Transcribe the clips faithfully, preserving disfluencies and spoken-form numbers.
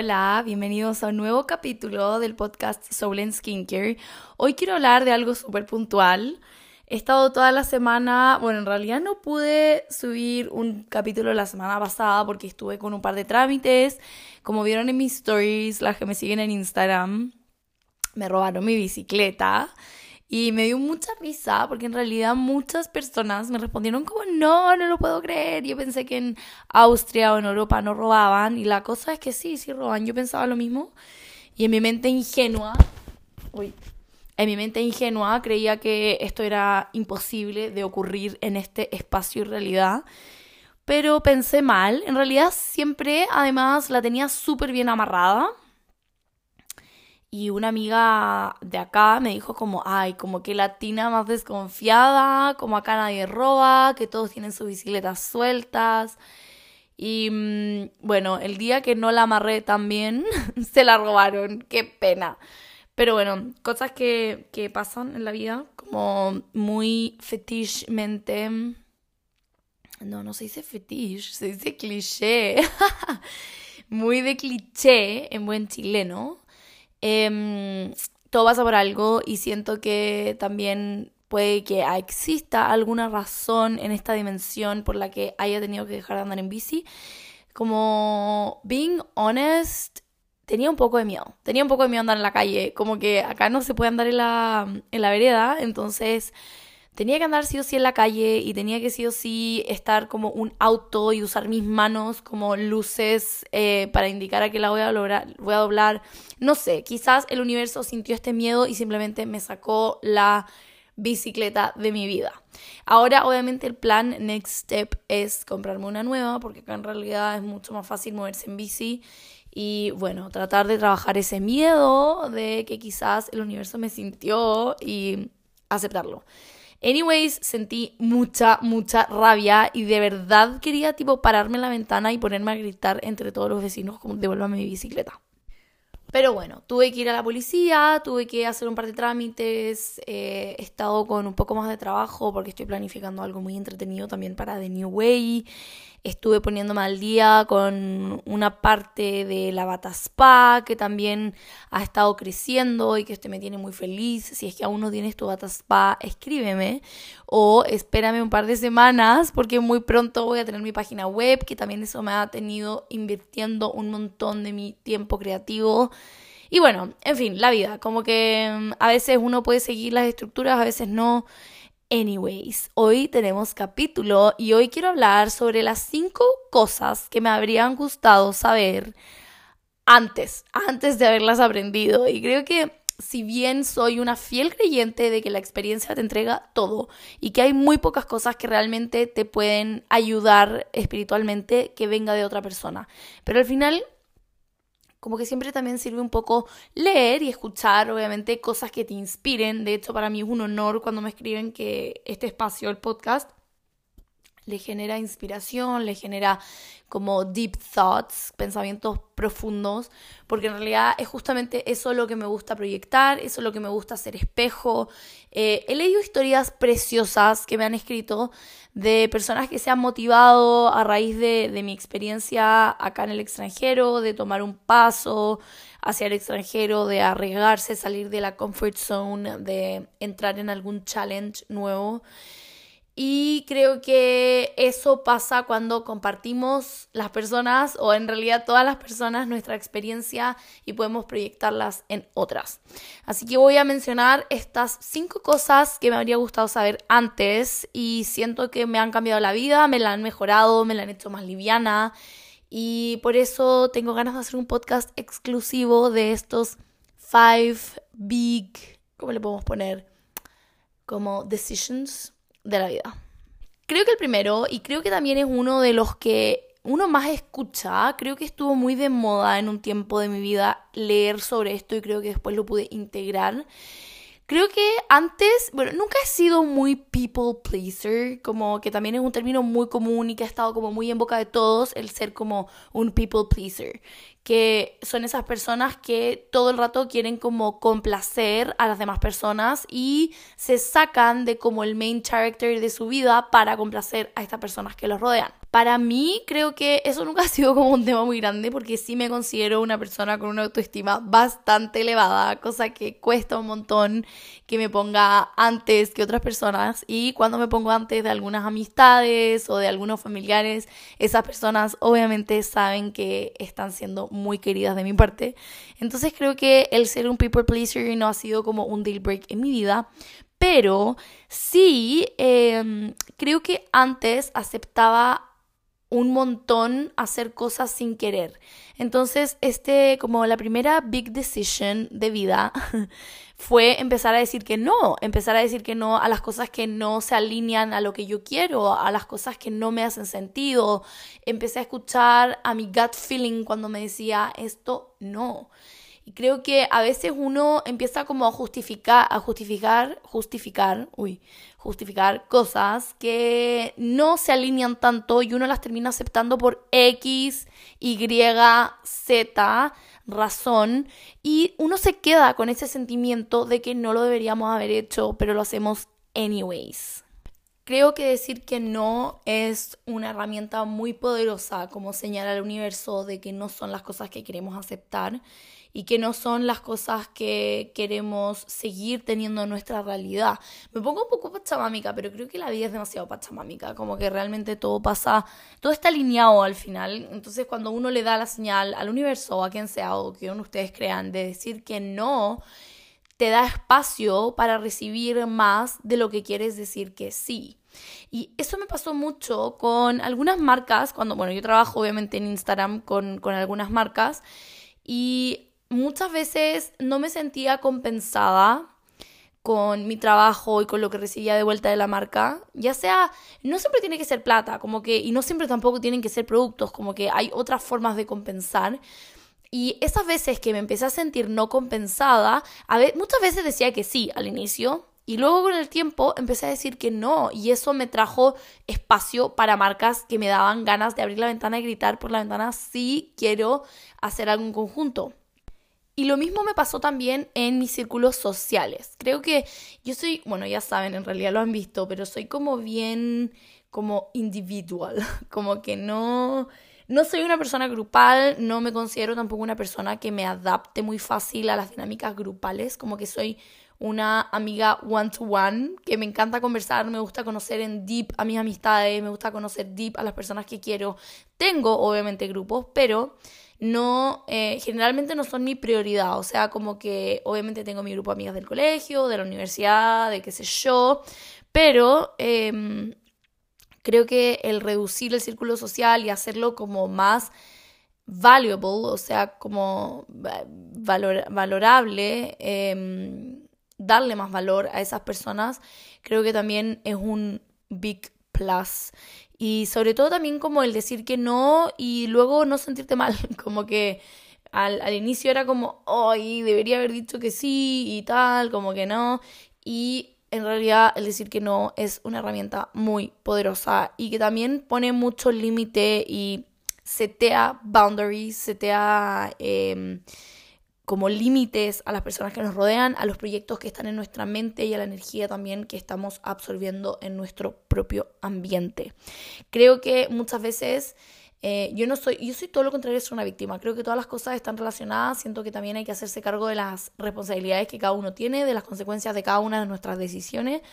Hola, bienvenidos a un nuevo capítulo del podcast Soul and Skincare. Hoy quiero hablar de algo súper puntual. He estado toda la semana, bueno, en realidad no pude subir un capítulo la semana pasada porque estuve con un par de trámites. Como vieron en mis stories, las que me siguen en Instagram, me robaron mi bicicleta. Y me dio mucha risa porque en realidad muchas personas me respondieron como no, no lo puedo creer. Yo pensé que en Austria o en Europa no robaban y la cosa es que sí, sí roban. Yo pensaba lo mismo y en mi mente ingenua, uy, en mi mente ingenua creía que esto era imposible de ocurrir en este espacio y realidad. Pero pensé mal, en realidad siempre además la tenía súper bien amarrada. Y una amiga de acá me dijo como, ay, como que latina más desconfiada, como acá nadie roba, que todos tienen sus bicicletas sueltas. Y mmm, bueno, el día que no la amarré tan bien, se la robaron, qué pena. Pero bueno, cosas que, que pasan en la vida, como muy fetichmente. No, no se dice fetiche, se dice cliché. Muy de cliché en buen chileno. Eh, todo pasa por algo y siento que también puede que exista alguna razón en esta dimensión por la que haya tenido que dejar de andar en bici. Como, being honest, tenía un poco de miedo. Tenía un poco de miedo andar en la calle. Como que acá no se puede andar en la, en la vereda, entonces tenía que andar sí o sí en la calle y tenía que sí o sí estar como un auto y usar mis manos como luces eh, para indicar a que la voy a, lograr, voy a doblar. No sé, quizás el universo sintió este miedo y simplemente me sacó la bicicleta de mi vida. Ahora obviamente el plan next step es comprarme una nueva porque acá en realidad es mucho más fácil moverse en bici. Y bueno, tratar de trabajar ese miedo de que quizás el universo me sintió y aceptarlo. Anyways, sentí mucha, mucha rabia y de verdad quería tipo pararme en la ventana y ponerme a gritar entre todos los vecinos como devuélvame mi bicicleta. Pero bueno, tuve que ir a la policía, tuve que hacer un par de trámites, eh, he estado con un poco más de trabajo porque estoy planificando algo muy entretenido también para The New Way. Estuve poniéndome al día con una parte de la Bata Spa que también ha estado creciendo y que este me tiene muy feliz. Si es que aún no tienes tu Bata Spa, escríbeme o espérame un par de semanas porque muy pronto voy a tener mi página web, que también eso me ha tenido invirtiendo un montón de mi tiempo creativo. Y bueno, en fin, la vida, como que a veces uno puede seguir las estructuras, a veces no. Anyways, hoy tenemos capítulo y hoy quiero hablar sobre las cinco cosas que me habrían gustado saber antes, antes de haberlas aprendido. Y creo que si bien soy una fiel creyente de que la experiencia te entrega todo y que hay muy pocas cosas que realmente te pueden ayudar espiritualmente que venga de otra persona, pero al final como que siempre también sirve un poco leer y escuchar, obviamente, cosas que te inspiren. De hecho, para mí es un honor cuando me escriben que este espacio, el podcast, le genera inspiración, le genera como deep thoughts, pensamientos profundos, porque en realidad es justamente eso lo que me gusta proyectar, eso es lo que me gusta hacer espejo. Eh, he leído historias preciosas que me han escrito de personas que se han motivado a raíz de, de mi experiencia acá en el extranjero, de tomar un paso hacia el extranjero, de arriesgarse, salir de la comfort zone, de entrar en algún challenge nuevo. Y creo que eso pasa cuando compartimos las personas, o en realidad todas las personas, nuestra experiencia y podemos proyectarlas en otras. Así que voy a mencionar estas cinco cosas que me habría gustado saber antes y siento que me han cambiado la vida, me la han mejorado, me la han hecho más liviana y por eso tengo ganas de hacer un podcast exclusivo de estos five big, ¿cómo le podemos poner? Como decisions de la vida. Creo que el primero, y creo que también es uno de los que uno más escucha, creo que estuvo muy de moda en un tiempo de mi vida leer sobre esto y creo que después lo pude integrar. Creo que antes, bueno, nunca he sido muy people pleaser, como que también es un término muy común y que ha estado como muy en boca de todos, el ser como un people pleaser, que son esas personas que todo el rato quieren como complacer a las demás personas y se sacan de como el main character de su vida para complacer a estas personas que los rodean. Para mí creo que eso nunca ha sido como un tema muy grande porque sí me considero una persona con una autoestima bastante elevada, cosa que cuesta un montón que me ponga antes que otras personas, y cuando me pongo antes de algunas amistades o de algunos familiares, esas personas obviamente saben que están siendo muy queridas de mi parte. Entonces creo que el ser un people pleaser no ha sido como un deal break en mi vida, pero sí eh, creo que antes aceptaba un montón hacer cosas sin querer. Entonces, este, como la primera big decision de vida fue empezar a decir que no, empezar a decir que no a las cosas que no se alinean a lo que yo quiero, a las cosas que no me hacen sentido. Empecé a escuchar a mi gut feeling cuando me decía esto no. Y creo que a veces uno empieza como a justificar, a justificar, justificar, uy, justificar cosas que no se alinean tanto y uno las termina aceptando por X, Y, Z razón, y uno se queda con ese sentimiento de que no lo deberíamos haber hecho, pero lo hacemos anyways. Creo que decir que no es una herramienta muy poderosa como señal al universo de que no son las cosas que queremos aceptar y que no son las cosas que queremos seguir teniendo en nuestra realidad. Me pongo un poco pachamámica, pero creo que la vida es demasiado pachamámica, como que realmente todo pasa, todo está alineado al final. Entonces cuando uno le da la señal al universo o a quien sea o que uno ustedes crean de decir que no, te da espacio para recibir más de lo que quieres decir que sí. Y eso me pasó mucho con algunas marcas, cuando, bueno, yo trabajo obviamente en Instagram con, con algunas marcas, y muchas veces no me sentía compensada con mi trabajo y con lo que recibía de vuelta de la marca. Ya sea, no siempre tiene que ser plata, como que, y no siempre tampoco tienen que ser productos, como que hay otras formas de compensar. Y esas veces que me empecé a sentir no compensada, a ver, muchas veces decía que sí al inicio, y luego con el tiempo empecé a decir que no, y eso me trajo espacio para marcas que me daban ganas de abrir la ventana y gritar por la ventana, sí quiero hacer algo en conjunto. Y lo mismo me pasó también en mis círculos sociales. Creo que yo soy, bueno, ya saben, en realidad lo han visto, pero soy como bien, como individual, como que no... No soy una persona grupal, no me considero tampoco una persona que me adapte muy fácil a las dinámicas grupales, como que soy una amiga one-to-one, que me encanta conversar, me gusta conocer en deep a mis amistades, me gusta conocer deep a las personas que quiero. Tengo obviamente grupos, pero no, eh, generalmente no son mi prioridad, o sea, como que obviamente tengo mi grupo de amigas del colegio, de la universidad, de qué sé yo, pero... Eh, Creo que el reducir el círculo social y hacerlo como más valuable, o sea, como valor, valorable, eh, darle más valor a esas personas, creo que también es un big plus. Y sobre todo también como el decir que no y luego no sentirte mal, como que al, al inicio era como, ay, debería haber dicho que sí y tal, como que no, y en realidad el decir que no es una herramienta muy poderosa y que también pone mucho límite y setea boundaries, setea eh, como límites a las personas que nos rodean, a los proyectos que están en nuestra mente y a la energía también que estamos absorbiendo en nuestro propio ambiente. Creo que muchas veces... Eh, yo no soy, yo soy todo lo contrario, soy una víctima. Creo que todas las cosas están relacionadas. Siento que también hay que hacerse cargo de las responsabilidades que cada uno tiene, de las consecuencias de cada una de nuestras decisiones.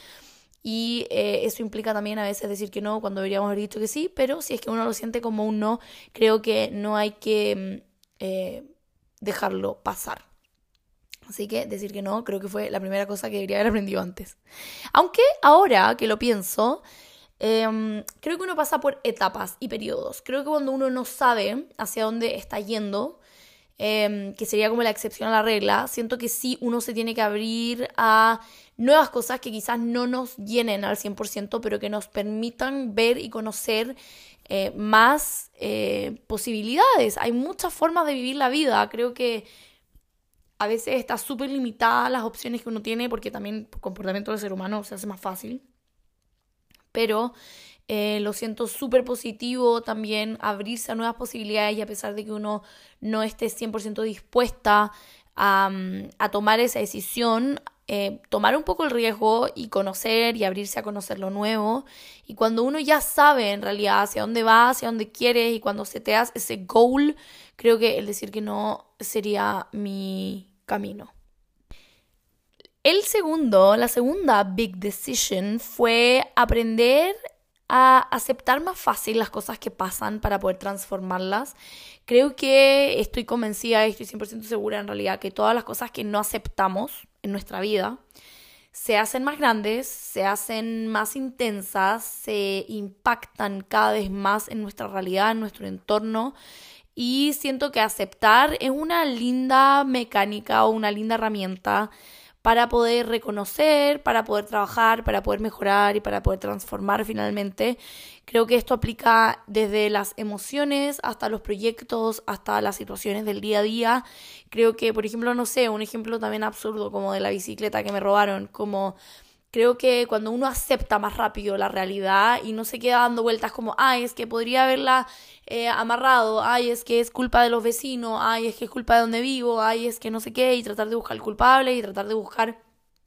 Y eh, eso implica también a veces decir que no cuando deberíamos haber dicho que sí. Pero si es que uno lo siente como un no, creo que no hay que eh, dejarlo pasar. Así que decir que no, creo que fue la primera cosa que debería haber aprendido antes. Aunque ahora que lo pienso... Um, creo que uno pasa por etapas y periodos. Creo que cuando uno no sabe hacia dónde está yendo, um, que sería como la excepción a la regla, siento que sí uno se tiene que abrir a nuevas cosas que quizás no nos llenen al cien por ciento, pero que nos permitan ver y conocer eh, más eh, posibilidades. Hay muchas formas de vivir la vida. Creo que a veces está súper limitada las opciones que uno tiene porque también el comportamiento del ser humano se hace más fácil. Pero eh, lo siento súper positivo también abrirse a nuevas posibilidades y a pesar de que uno no esté cien por ciento dispuesta a, a tomar esa decisión, eh, tomar un poco el riesgo y conocer y abrirse a conocer lo nuevo. Y cuando uno ya sabe en realidad hacia dónde va, hacia dónde quieres y cuando se te hace ese goal, creo que el decir que no sería mi camino. El segundo, la segunda big decision fue aprender a aceptar más fácil las cosas que pasan para poder transformarlas. Creo que estoy convencida, estoy cien por ciento segura en realidad que todas las cosas que no aceptamos en nuestra vida se hacen más grandes, se hacen más intensas, se impactan cada vez más en nuestra realidad, en nuestro entorno. Y siento que aceptar es una linda mecánica o una linda herramienta para poder reconocer, para poder trabajar, para poder mejorar y para poder transformar finalmente. Creo que esto aplica desde las emociones hasta los proyectos, hasta las situaciones del día a día. Creo que, por ejemplo, no sé, un ejemplo también absurdo como de la bicicleta que me robaron, como creo que cuando uno acepta más rápido la realidad y no se queda dando vueltas como, ay, es que podría haberla eh, amarrado, ay, es que es culpa de los vecinos, ay, es que es culpa de donde vivo, ay, es que no sé qué, y tratar de buscar el culpable y tratar de buscar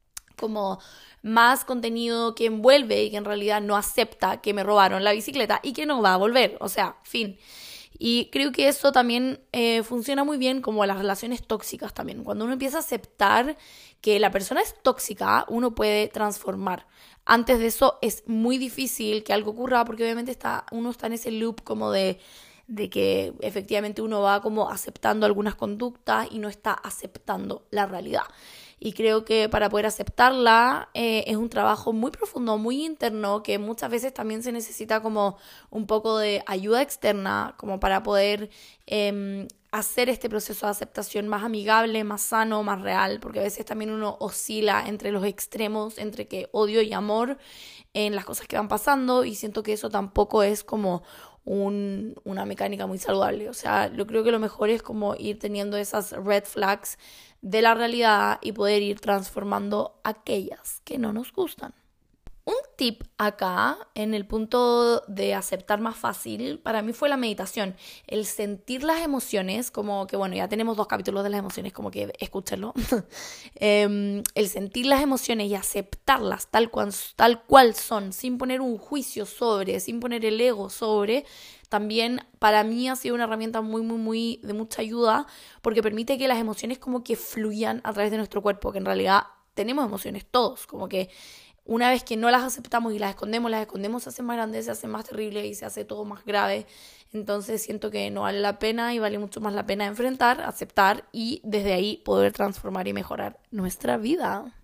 como más contenido que envuelve y que en realidad no acepta que me robaron la bicicleta y que no va a volver, o sea, fin. Y creo que eso también eh, funciona muy bien como las relaciones tóxicas también. Cuando uno empieza a aceptar que la persona es tóxica, uno puede transformar. Antes de eso es muy difícil que algo ocurra porque obviamente está, uno está en ese loop como de, de que efectivamente uno va como aceptando algunas conductas y no está aceptando la realidad. Y creo que para poder aceptarla eh, es un trabajo muy profundo, muy interno, que muchas veces también se necesita como un poco de ayuda externa, como para poder eh, hacer este proceso de aceptación más amigable, más sano, más real, porque a veces también uno oscila entre los extremos, entre que odio y amor en las cosas que van pasando, y siento que eso tampoco es como un, una mecánica muy saludable. O sea, yo creo que lo mejor es como ir teniendo esas red flags de la realidad y poder ir transformando aquellas que no nos gustan. Un tip acá, en el punto de aceptar más fácil, para mí fue la meditación. El sentir las emociones, como que bueno, ya tenemos dos capítulos de las emociones, como que escúchenlo. eh, el sentir las emociones y aceptarlas tal cual, tal cual son, sin poner un juicio sobre, sin poner el ego sobre, también para mí ha sido una herramienta muy, muy, muy de mucha ayuda, porque permite que las emociones como que fluyan a través de nuestro cuerpo, que en realidad tenemos emociones todos, como que una vez que no las aceptamos y las escondemos, las escondemos, se hacen más grandes, se hacen más terribles y se hace todo más grave. Entonces siento que no vale la pena y vale mucho más la pena enfrentar, aceptar y desde ahí poder transformar y mejorar nuestra vida.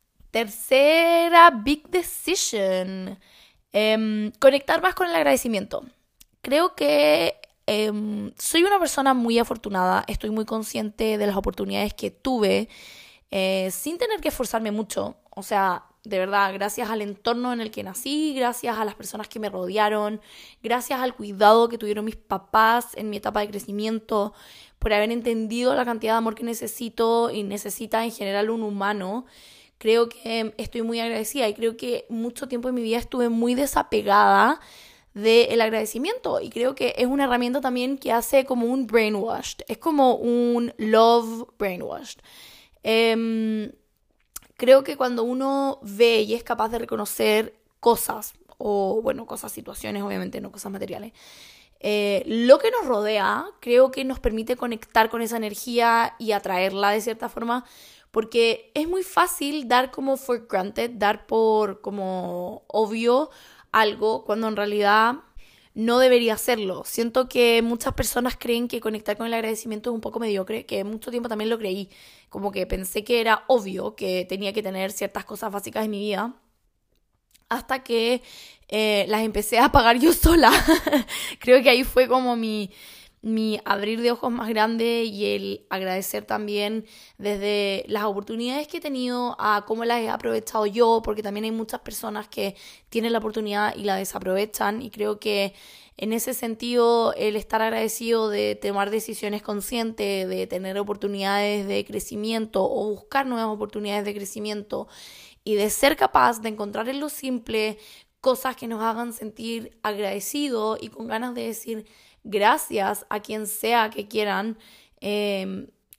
Tercera big decision. Eh, conectar más con el agradecimiento. Creo que eh, soy una persona muy afortunada, estoy muy consciente de las oportunidades que tuve eh, sin tener que esforzarme mucho. O sea, de verdad, gracias al entorno en el que nací, gracias a las personas que me rodearon, gracias al cuidado que tuvieron mis papás en mi etapa de crecimiento, por haber entendido la cantidad de amor que necesito y necesita en general un humano. Creo que estoy muy agradecida y creo que mucho tiempo en mi vida estuve muy desapegada del agradecimiento y creo que es una herramienta también que hace como un brainwashed, es como un love brainwashed. Eh, creo que cuando uno ve y es capaz de reconocer cosas, o bueno, cosas, situaciones, obviamente, no cosas materiales, eh, lo que nos rodea, creo que nos permite conectar con esa energía y atraerla de cierta forma, porque es muy fácil dar como for granted, dar por como obvio algo cuando en realidad no debería hacerlo. Siento que muchas personas creen que conectar con el agradecimiento es un poco mediocre, que mucho tiempo también lo creí, como que pensé que era obvio que tenía que tener ciertas cosas básicas en mi vida, hasta que eh, las empecé a pagar yo sola. Creo que ahí fue como mi, mi abrir de ojos más grande y el agradecer también desde las oportunidades que he tenido a cómo las he aprovechado yo, porque también hay muchas personas que tienen la oportunidad y la desaprovechan, y creo que en ese sentido el estar agradecido de tomar decisiones conscientes, de tener oportunidades de crecimiento o buscar nuevas oportunidades de crecimiento y de ser capaz de encontrar en lo simple cosas que nos hagan sentir agradecidos y con ganas de decir gracias a quien sea que quieran. Eh,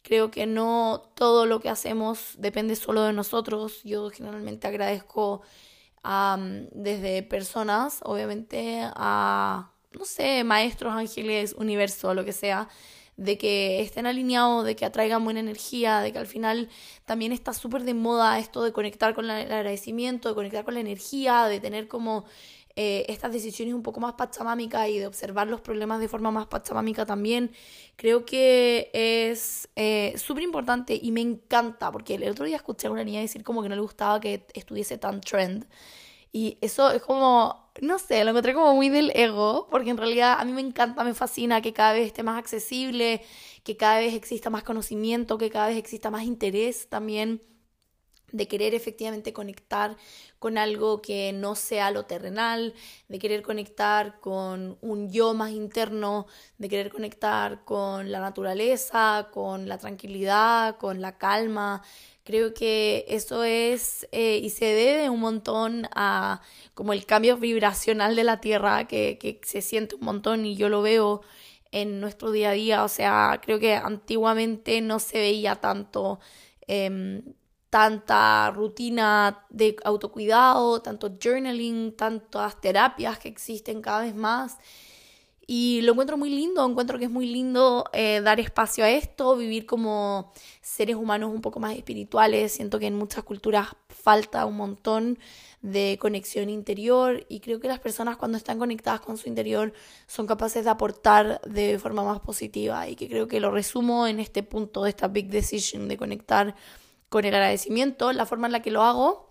Creo que no todo lo que hacemos depende solo de nosotros. Yo generalmente agradezco um, desde personas, obviamente, a, no sé, maestros, ángeles, universo, lo que sea, de que estén alineados, de que atraigan buena energía, de que al final también está súper de moda esto de conectar con la- el agradecimiento, de conectar con la energía, de tener como eh, estas decisiones un poco más pachamámicas y de observar los problemas de forma más pachamámica también. Creo que es eh, súper importante y me encanta, porque el otro día escuché a una niña decir como que no le gustaba que estuviese tan trend. Y eso es como, no sé, lo encontré como muy del ego, porque en realidad a mí me encanta, me fascina que cada vez esté más accesible, que cada vez exista más conocimiento, que cada vez exista más interés también de querer efectivamente conectar con algo que no sea lo terrenal, de querer conectar con un yo más interno, de querer conectar con la naturaleza, con la tranquilidad, con la calma. Creo que eso es eh, y se debe un montón a como el cambio vibracional de la Tierra que, que se siente un montón y yo lo veo en nuestro día a día. O sea, creo que antiguamente no se veía tanto em, tanta rutina de autocuidado, tanto journaling, tantas terapias que existen cada vez más. Y lo encuentro muy lindo, encuentro que es muy lindo eh, dar espacio a esto, vivir como seres humanos un poco más espirituales. Siento que en muchas culturas falta un montón de conexión interior y creo que las personas cuando están conectadas con su interior son capaces de aportar de forma más positiva y que creo que lo resumo en este punto de esta big decision de conectar con el agradecimiento. La forma en la que lo hago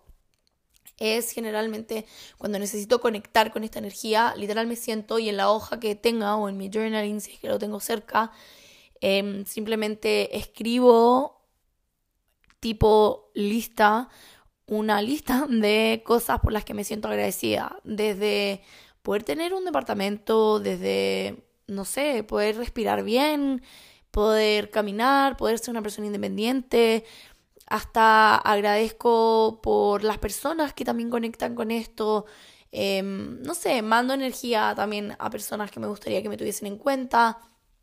es generalmente cuando necesito conectar con esta energía, literal me siento y en la hoja que tenga o en mi journaling, si es que lo tengo cerca, eh, simplemente escribo tipo lista, una lista de cosas por las que me siento agradecida, desde poder tener un departamento, desde, no sé, poder respirar bien, poder caminar, poder ser una persona independiente. Hasta agradezco por las personas que también conectan con esto. Eh, no sé, mando energía también a personas que me gustaría que me tuviesen en cuenta.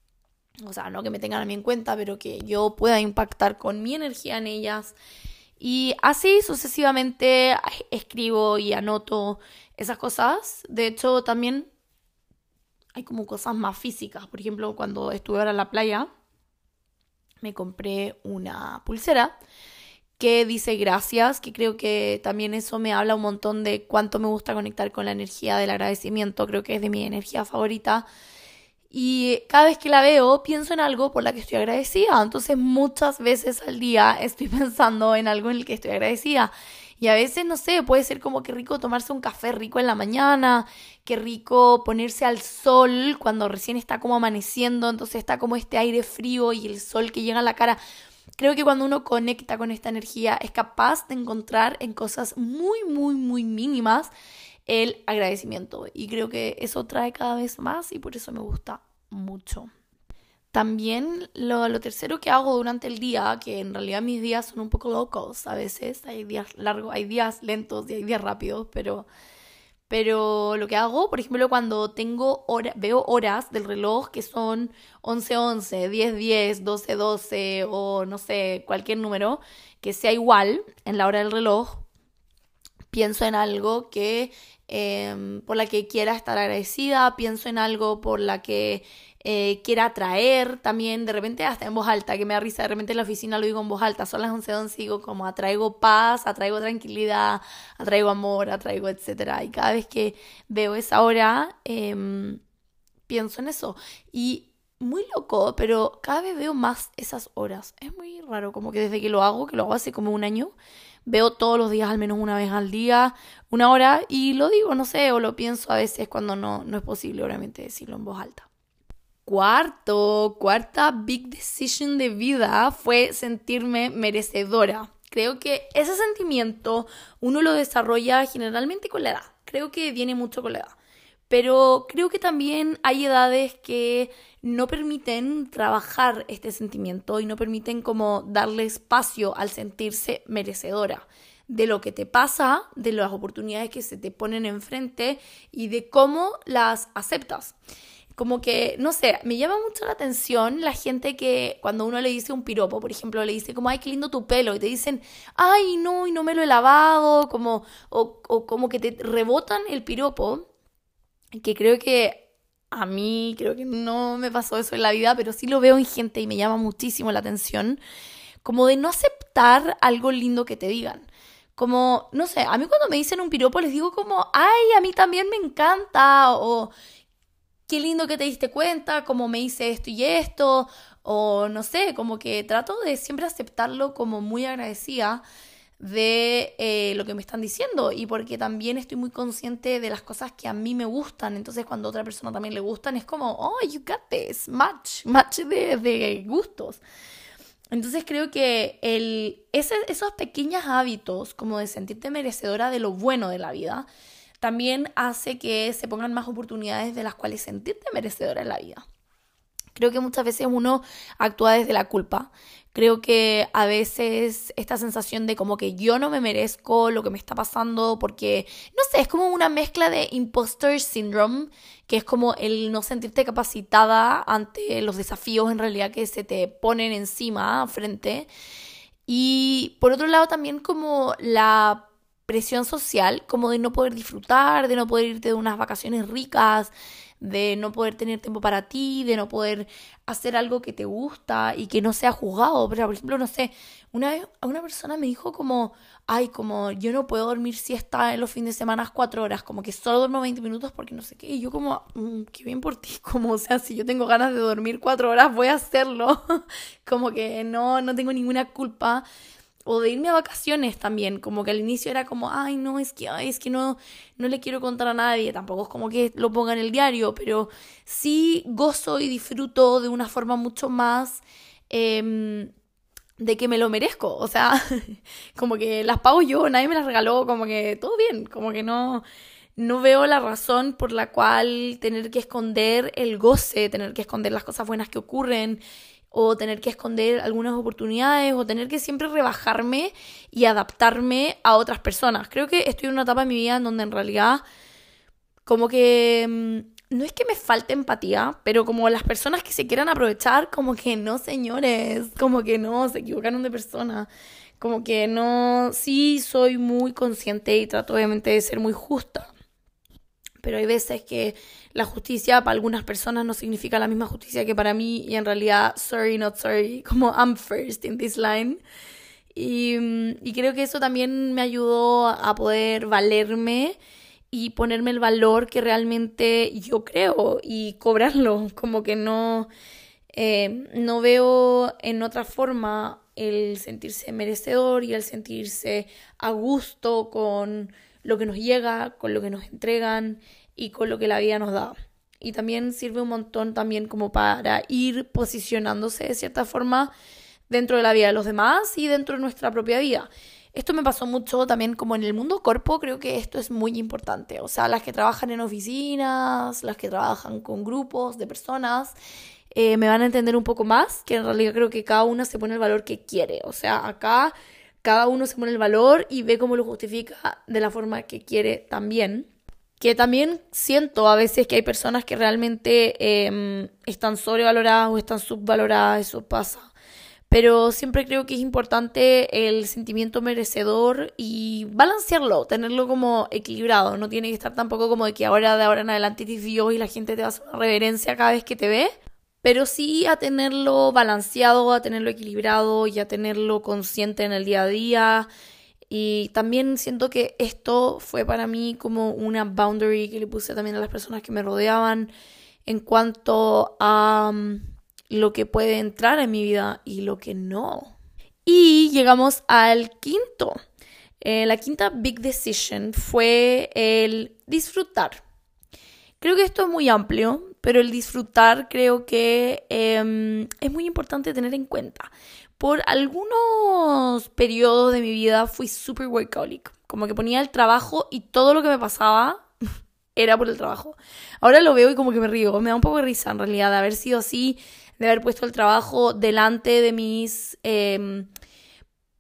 O sea, no que me tengan a mí en cuenta, pero que yo pueda impactar con mi energía en ellas. Y así sucesivamente escribo y anoto esas cosas. De hecho, también hay como cosas más físicas. Por ejemplo, cuando estuve ahora en la playa, me compré una pulsera que dice gracias, que creo que también eso me habla un montón de cuánto me gusta conectar con la energía del agradecimiento. Creo que es de mi energía favorita. Y cada vez que la veo, pienso en algo por la que estoy agradecida. Entonces, muchas veces al día estoy pensando en algo en el que estoy agradecida. Y a veces, no sé, puede ser como que rico tomarse un café rico en la mañana, qué rico ponerse al sol cuando recién está como amaneciendo, entonces está como este aire frío y el sol que llega a la cara. Creo que cuando uno conecta con esta energía es capaz de encontrar en cosas muy, muy, muy mínimas el agradecimiento. Y creo que eso trae cada vez más y por eso me gusta mucho. También lo, lo tercero que hago durante el día, que en realidad mis días son un poco locos a veces, hay días largos, hay días lentos y hay días rápidos, pero, pero lo que hago, por ejemplo, cuando tengo hora, veo horas del reloj que son once once, diez diez, doce doce o no sé, cualquier número que sea igual en la hora del reloj, pienso en algo que eh, por la que quiera estar agradecida, pienso en algo por la que eh, quiera atraer también, de repente hasta en voz alta, que me da risa, de repente en la oficina lo digo en voz alta, son las once once, digo como atraigo paz, atraigo tranquilidad, atraigo amor, atraigo etcétera. Y cada vez que veo esa hora, eh, pienso en eso. Y muy loco, pero cada vez veo más esas horas. Es muy raro, como que desde que lo hago, que lo hago hace como un año, veo todos los días al menos una vez al día, una hora, y lo digo, no sé, o lo pienso a veces cuando no, no es posible, obviamente, decirlo en voz alta. Cuarto, cuarta big decision de vida fue sentirme merecedora. Creo que ese sentimiento uno lo desarrolla generalmente con la edad. Creo que viene mucho con la edad. Pero creo que también hay edades que no permiten trabajar este sentimiento y no permiten como darle espacio al sentirse merecedora de lo que te pasa, de las oportunidades que se te ponen enfrente y de cómo las aceptas. Como que, no sé, me llama mucho la atención la gente que cuando uno le dice un piropo, por ejemplo, le dice como, ay, qué lindo tu pelo, y te dicen, ay, no, y no me lo he lavado, como, o, o como que te rebotan el piropo, que creo que a mí, creo que no me pasó eso en la vida, pero sí lo veo en gente y me llama muchísimo la atención, como de no aceptar algo lindo que te digan. Como, no sé, a mí cuando me dicen un piropo les digo como, ay, a mí también me encanta, o qué lindo que te diste cuenta, como me hice esto y esto, o no sé, como que trato de siempre aceptarlo como muy agradecida de eh, lo que me están diciendo y porque también estoy muy consciente de las cosas que a mí me gustan, entonces cuando a otra persona también le gustan es como, oh, you got this, match, match de, de gustos. Entonces creo que el, ese, esos pequeños hábitos como de sentirte merecedora de lo bueno de la vida también hace que se pongan más oportunidades de las cuales sentirte merecedora en la vida. Creo que muchas veces uno actúa desde la culpa. Creo que a veces esta sensación de como que yo no me merezco lo que me está pasando porque, no sé, es como una mezcla de imposter syndrome, que es como el no sentirte capacitada ante los desafíos en realidad que se te ponen encima, frente. Y por otro lado también como la presión social, como de no poder disfrutar, de no poder irte de unas vacaciones ricas, de no poder tener tiempo para ti, de no poder hacer algo que te gusta y que no sea juzgado. Pero, por ejemplo, no sé, una vez una persona me dijo como, ay, como yo no puedo dormir siesta en los fines de semana cuatro horas, como que solo duermo veinte minutos porque no sé qué. Y yo como, mmm, qué bien por ti, como, o sea, si yo tengo ganas de dormir cuatro horas, voy a hacerlo. Como que no, no tengo ninguna culpa. O de irme a vacaciones también, como que al inicio era como, ay, no, es que, ay, es que no, no le quiero contar a nadie, tampoco es como que lo ponga en el diario, pero sí gozo y disfruto de una forma mucho más eh, de que me lo merezco, o sea, como que las pago yo, nadie me las regaló, como que todo bien, como que no, no veo la razón por la cual tener que esconder el goce, tener que esconder las cosas buenas que ocurren, o tener que esconder algunas oportunidades, o tener que siempre rebajarme y adaptarme a otras personas. Creo que estoy en una etapa de mi vida en donde en realidad como que mmm, no es que me falte empatía, pero como las personas que se quieran aprovechar, como que no, señores, como que no, se equivocaron de persona. Como que no, sí soy muy consciente y trato obviamente de ser muy justa. Pero hay veces que la justicia para algunas personas no significa la misma justicia que para mí y en realidad, sorry, not sorry, como I'm first in this line. Y, y creo que eso también me ayudó a poder valerme y ponerme el valor que realmente yo creo y cobrarlo. Como que no, eh, no veo en otra forma el sentirse merecedor y el sentirse a gusto con lo que nos llega, con lo que nos entregan y con lo que la vida nos da. Y también sirve un montón también como para ir posicionándose de cierta forma dentro de la vida de los demás y dentro de nuestra propia vida. Esto me pasó mucho también como en el mundo corpo, creo que esto es muy importante. O sea, las que trabajan en oficinas, las que trabajan con grupos de personas, eh, me van a entender un poco más, que en realidad creo que cada una se pone el valor que quiere. O sea, acá cada uno se pone el valor y ve cómo lo justifica de la forma que quiere también. Que también siento a veces que hay personas que realmente eh, están sobrevaloradas o están subvaloradas, eso pasa. Pero siempre creo que es importante el sentimiento merecedor y balancearlo, tenerlo como equilibrado. No tiene que estar tampoco como de que ahora de ahora en adelante te vio y la gente te va a hacer una reverencia cada vez que te ve. Pero sí a tenerlo balanceado, a tenerlo equilibrado y a tenerlo consciente en el día a día. Y también siento que esto fue para mí como una boundary que le puse también a las personas que me rodeaban en cuanto a um, lo que puede entrar en mi vida y lo que no. Y llegamos al quinto. Eh, la quinta big decision fue el disfrutar. Creo que esto es muy amplio, pero el disfrutar creo que eh, es muy importante tener en cuenta. Por algunos periodos de mi vida fui super workaholic. Como que ponía el trabajo y todo lo que me pasaba era por el trabajo. Ahora lo veo y como que me río. Me da un poco de risa en realidad de haber sido así, de haber puesto el trabajo delante de mis eh,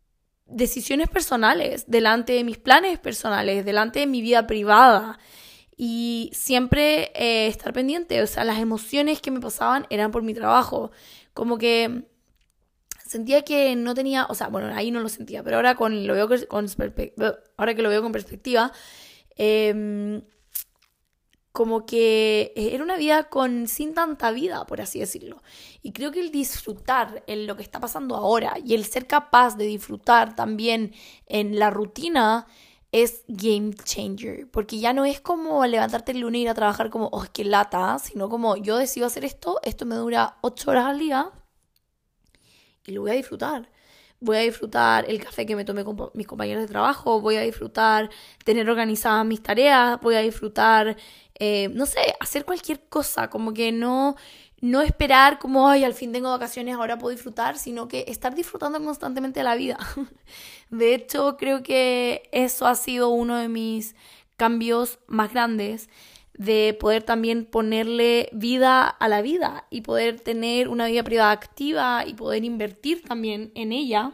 decisiones personales, delante de mis planes personales, delante de mi vida privada. y siempre eh, estar pendiente. O sea, las emociones que me pasaban eran por mi trabajo. Como que sentía que no tenía, o sea, bueno, ahí no lo sentía, pero ahora con lo veo con, ahora que lo veo con perspectiva, eh, como que era una vida con sin tanta vida, por así decirlo. Y creo que el disfrutar en lo que está pasando ahora y el ser capaz de disfrutar también en la rutina es game changer, porque ya no es como levantarte el lunes y ir a trabajar como, oh, qué lata, sino como yo decido hacer esto, esto me dura ocho horas al día y lo voy a disfrutar. Voy a disfrutar el café que me tomé con mis compañeros de trabajo, voy a disfrutar tener organizadas mis tareas, voy a disfrutar, eh, no sé, hacer cualquier cosa, como que no, no esperar como, ay, al fin tengo vacaciones, ahora puedo disfrutar, sino que estar disfrutando constantemente de la vida. De hecho, creo que eso ha sido uno de mis cambios más grandes, de poder también ponerle vida a la vida y poder tener una vida privada activa y poder invertir también en ella.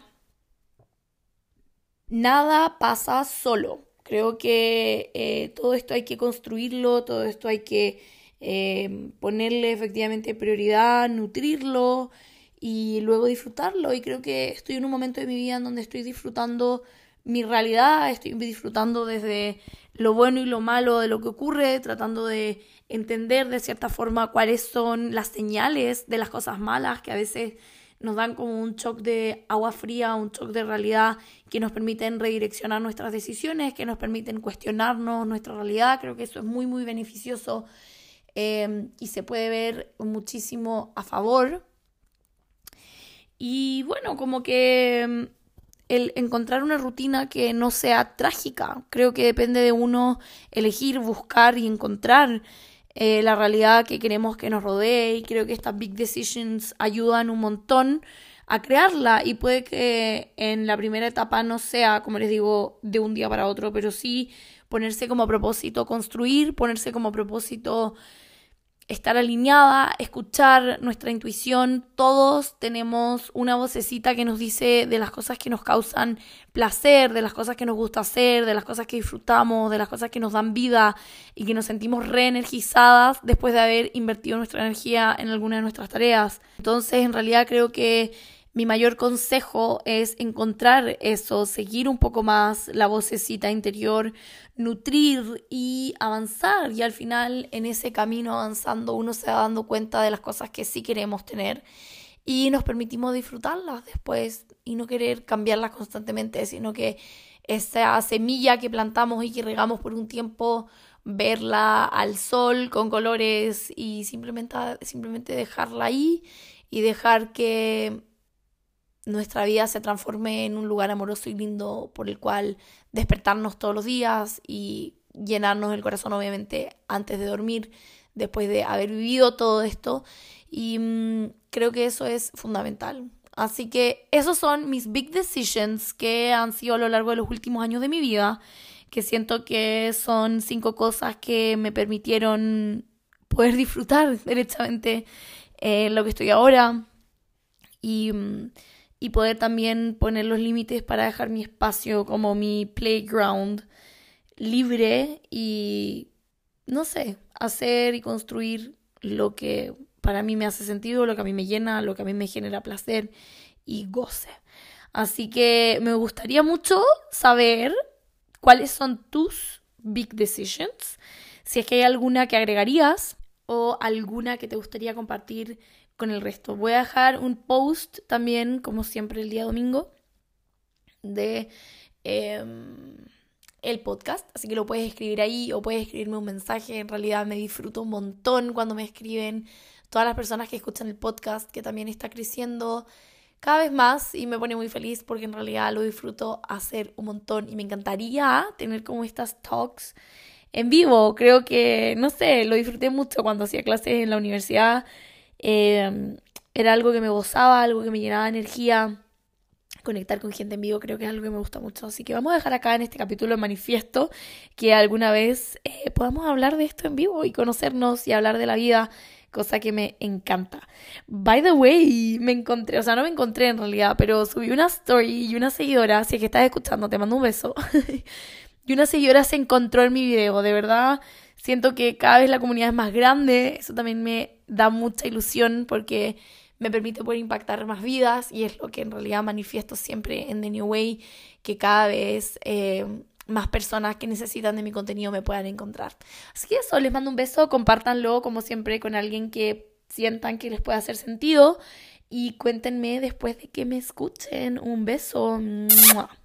Nada pasa solo. Creo que eh, todo esto hay que construirlo, todo esto hay que eh, ponerle efectivamente prioridad, nutrirlo y luego disfrutarlo. Y creo que estoy en un momento de mi vida en donde estoy disfrutando mi realidad, estoy disfrutando desde lo bueno y lo malo de lo que ocurre, tratando de entender de cierta forma cuáles son las señales de las cosas malas que a veces nos dan como un shock de agua fría, un shock de realidad que nos permiten redireccionar nuestras decisiones, que nos permiten cuestionarnos nuestra realidad. Creo que eso es muy, muy beneficioso eh, y se puede ver muchísimo a favor. Y bueno, como que el encontrar una rutina que no sea trágica. Creo que depende de uno elegir, buscar y encontrar eh, la realidad que queremos que nos rodee, y creo que estas big decisions ayudan un montón a crearla, y puede que en la primera etapa no sea, como les digo, de un día para otro, pero sí ponerse como propósito construir, ponerse como propósito estar alineada, escuchar nuestra intuición. Todos tenemos una vocecita que nos dice de las cosas que nos causan placer, de las cosas que nos gusta hacer, de las cosas que disfrutamos, de las cosas que nos dan vida y que nos sentimos reenergizadas después de haber invertido nuestra energía en alguna de nuestras tareas. Entonces, en realidad creo que mi mayor consejo es encontrar eso, seguir un poco más la vocecita interior, nutrir y avanzar. Y al final, en ese camino avanzando, uno se va dando cuenta de las cosas que sí queremos tener y nos permitimos disfrutarlas después y no querer cambiarlas constantemente, sino que esa semilla que plantamos y que regamos por un tiempo, verla al sol con colores y simplemente, simplemente dejarla ahí y dejar que nuestra vida se transforme en un lugar amoroso y lindo por el cual despertarnos todos los días y llenarnos el corazón, obviamente, antes de dormir, después de haber vivido todo esto. Y mmm, creo que eso es fundamental. Así que esos son mis big decisions que han sido a lo largo de los últimos años de mi vida, que siento que son cinco cosas que me permitieron poder disfrutar derechamente eh, lo que estoy ahora. Y mmm, y poder también poner los límites para dejar mi espacio como mi playground libre y, no sé, hacer y construir lo que para mí me hace sentido, lo que a mí me llena, lo que a mí me genera placer y goce. Así que me gustaría mucho saber cuáles son tus big decisions, si es que hay alguna que agregarías o alguna que te gustaría compartir con el resto. Voy a dejar un post también, como siempre, el día domingo de eh, el podcast, así que lo puedes escribir ahí o puedes escribirme un mensaje. En realidad me disfruto un montón cuando me escriben todas las personas que escuchan el podcast, que también está creciendo cada vez más y me pone muy feliz porque en realidad lo disfruto hacer un montón y me encantaría tener como estas talks en vivo. Creo que, no sé, lo disfruté mucho cuando hacía clases en la universidad. Eh, era algo que me gozaba, algo que me llenaba de energía. Conectar con gente en vivo creo que es algo que me gusta mucho. Así que vamos a dejar acá en este capítulo el manifiesto que alguna vez eh, podamos hablar de esto en vivo y conocernos y hablar de la vida, cosa que me encanta. By the way, me encontré, o sea, no me encontré en realidad, pero subí una story y una seguidora, si es que estás escuchando, te mando un beso. Y una seguidora se encontró en mi video, de verdad. Siento que cada vez la comunidad es más grande, eso también me da mucha ilusión porque me permite poder impactar más vidas y es lo que en realidad manifiesto siempre en The New Way, que cada vez eh, más personas que necesitan de mi contenido me puedan encontrar. Así que eso, les mando un beso, compártanlo como siempre con alguien que sientan que les pueda hacer sentido y cuéntenme después de que me escuchen. Un beso. ¡Mua!